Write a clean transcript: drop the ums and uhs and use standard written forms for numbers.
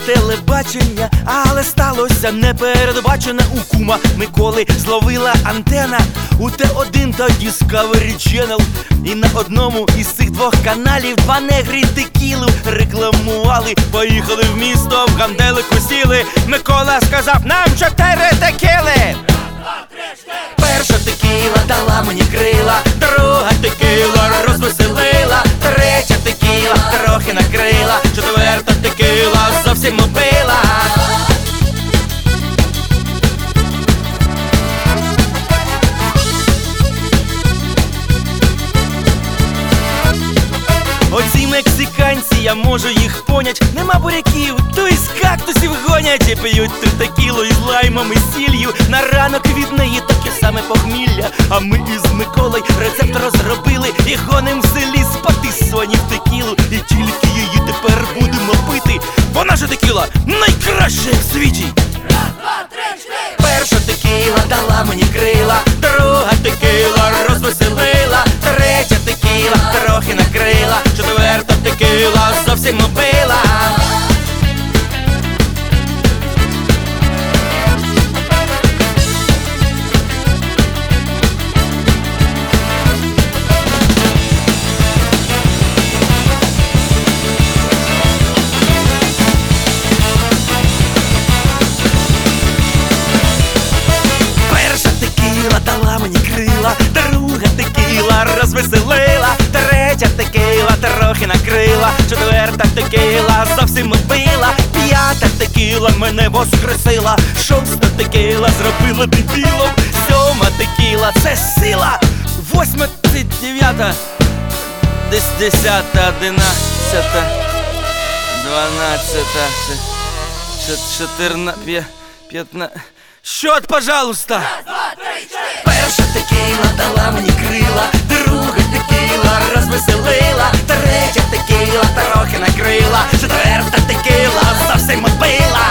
телебачення, але сталося непередбачене. У кума Миколи зловила антена у Т1 та Discovery Channel. І на одному із цих двох каналів два негри текілу рекламували. Поїхали в місто, в ганделику сіли. Микола сказав: нам 4 текіли. Перша текіла дала мені крила, друга текіла розвеселила, третя текіла трохи накрила, четверта текіла зовсім убила. Оці мексиканці, я можу їх понять. Нема буряків, то із кактусів гонять. І п'ють ту текілу із лаймом і сіллю. На ранок від неї таке саме похмілля. А ми із Миколою рецепт розробили і гоним в селі спати соні в текілу. І тільки її тепер будемо пити, бо наша текіла найкраща в світі. Раз, два, три, чотири. Перша текіла дала мені крила, друга текіла розвеселила, третя текіла трохи накрила, четверта текіла зовсім убила. Дала мені крила, друга текіла розвеселила, третя текіла трохи накрила, четверта текіла зовсім убила, п'ята текіла мене воскресила, шоста текіла зробила дебілом, сьома текіла це сила, восьма, дев'ята, десята, 11, 12, 14, 15. Счет, пожалуйста! Раз, два, три, чотири. Перша текіла дала мені крила, друга текіла розвеселила, третя текіла трохи накрила, четверта текіла зовсім убила.